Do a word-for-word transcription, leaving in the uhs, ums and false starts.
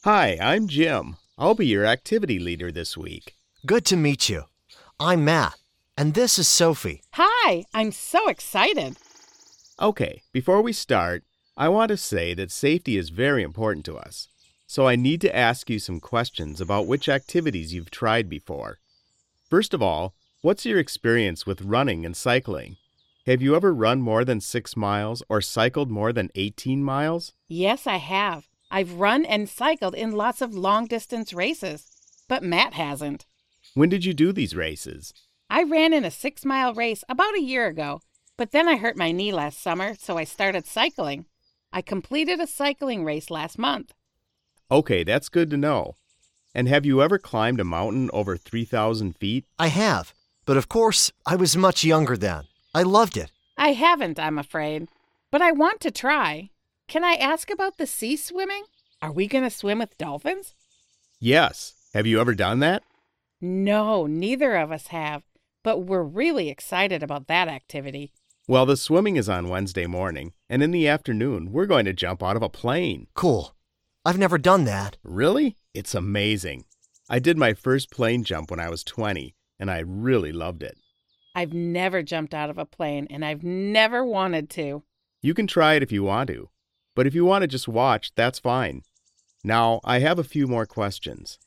Hi, I'm Jim. I'll be your activity leader this week. Good to meet you. I'm Matt, and this is Sophie. Hi, I'm so excited. Okay, before we start, I want to say that safety is very important to us. So I need to ask you some questions about which activities you've tried before. First of all, what's your experience with running and cycling? Have you ever run more than six miles or cycled more than eighteen miles? Yes, I have. I've run and cycled in lots of long-distance races, but Matt hasn't. When did you do these races? I ran in a six-mile race about a year ago, but then I hurt my knee last summer, so I started cycling. I completed a cycling race last month. Okay, that's good to know. And have you ever climbed a mountain over three thousand feet? I have, but of course, I was much younger then. I loved it. I haven't, I'm afraid, but I want to try. Can I ask about the sea swimming? Are we going to swim with dolphins? Yes. Have you ever done that? No, neither of us have, but we're really excited about that activity. Well, the swimming is on Wednesday morning, and in the afternoon, we're going to jump out of a plane. Cool. I've never done that. Really? It's amazing. I did my first plane jump when I was twenty, and I really loved it. I've never jumped out of a plane, and I've never wanted to. You can try it if you want to, but if you want to just watch, that's fine. Now, I have a few more questions.